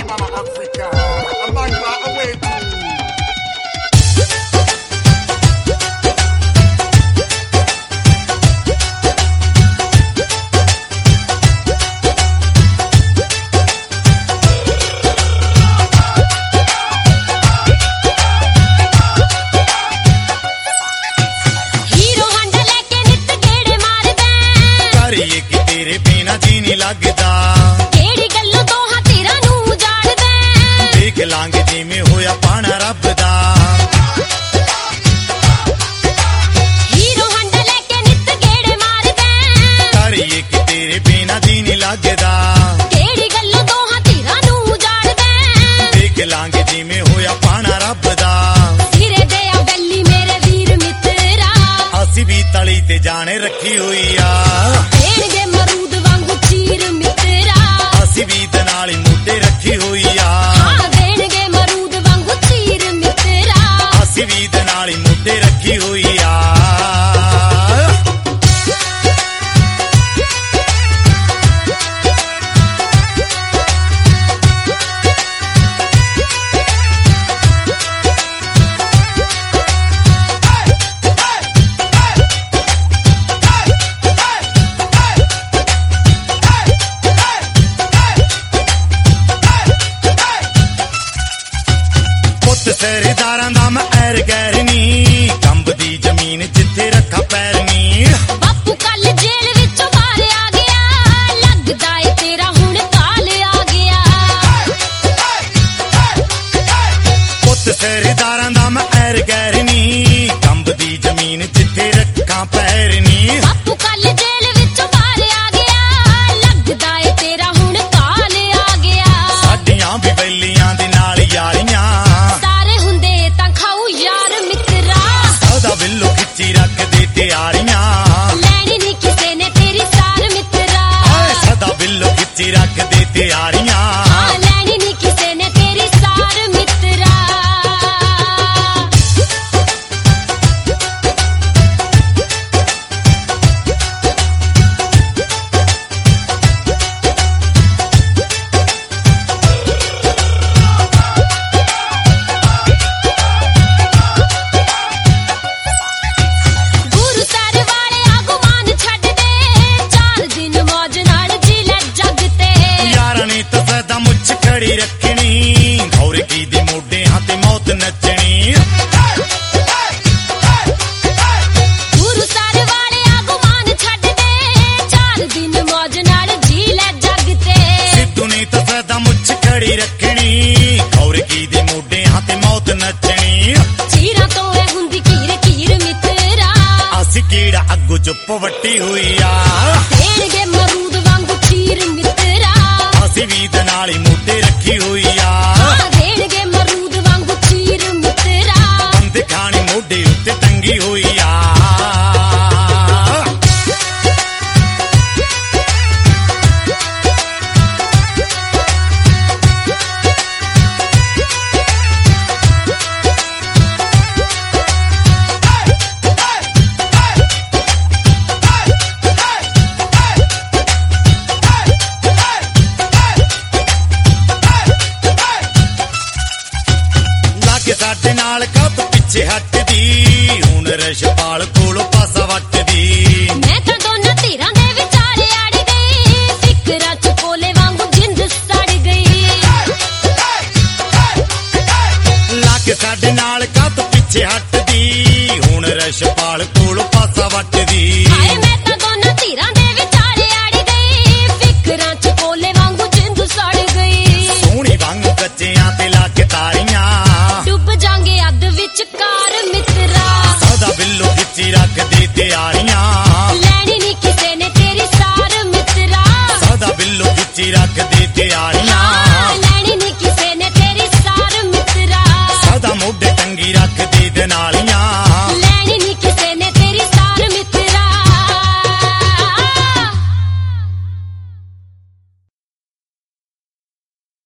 Mama Africa, a man far away too. लगदा केड़ी गल्लों तो हां तेरा नू जाड़दा देख लांगे जिवें होया पाना रब दा हीरो हंडा लेके नित गेड़े मारदा करिए कि तेरे बिना जी नहीं लगदा केड़ी गल्लों तो हां तेरा नू जाड़दा देख लांगे जिवें होया पाना रब दा सिरे दे आ गल्ली मेरे वीर मित्रा असी भी तली ते जाने रखी हुई आ देणगे मरूद वांगू चीर मित्रा असी भी दनाली मुद्दे रखी हुई आ हां देणगे मरूद वांगू चीर मित्रा असी भी दनाली मुद्दे रखी हुई आ सरदारां दा मैं ऐर गैर नी कंबदी जमीन जिथे रखा पैर नी बापू कल जेल विचों बाहर आ गया लगदा ए तेरा हुण काल आ गया पुत सरदारां दा मैं ऐर गैर नी कंबदी जमीन जिथे रखा पैर नी बापू कल जेल विचों बाहर आ गया लगदा ए तेरा हुण काल आ गया साडियां भी बैलियां दे नाल यारियां बिल्लो खिच्ची रख दे त्यारियां लैनी नी किसे ने तेरी सार मित्रा सदा बिल्लो खिच्ची रख दे त्यारियां लैनी नी किसे ने तेरी सार मित्रा खड़ी रखनी घौर की दे मोडे हाथे मौत नचनी गुरु सारे वाले आगुमान छड्ड दे 4 दिन मौज नाल जी ले जग ते सिद्धू ने तो सदा मुछ खड़ी रखनी घौर की दे मोडे हाथे मौत नचनी चीरा तो ए हुंदी कीर कीर मित्रा असी कीड़ा अग्गू चुप वट्टी हुई आ देणगे मरूद वांगू चीर मित्रा असी भी दनाली मुद्दे रखी हुई आ देणगे मरूद वांगू चीर मित्रा बंद खानी मोढे उत्ते टंगी हुई आ साडे नाल कप पिछे हटदी हुण रशपाल कोलों पासा वटदी मैं तां दोनां धीरां दे विचारे अड़ गई फिकरां च कोले वांगू जिंद सड़ गई लाके साडे नाल कप पिछे हटदी हुण रशपाल कोलों पासा वटदी हाय मैं तां दोनां धीरां दे विचारे अड़ गई फिकरां च कोले वांगू जिंद सड़ गई सोहणी वांग कच्चियां ते लाके तारियां डुब जांगे अध विचकार मित्रा सदा बिल्लो खिच्ची रख दे त्यार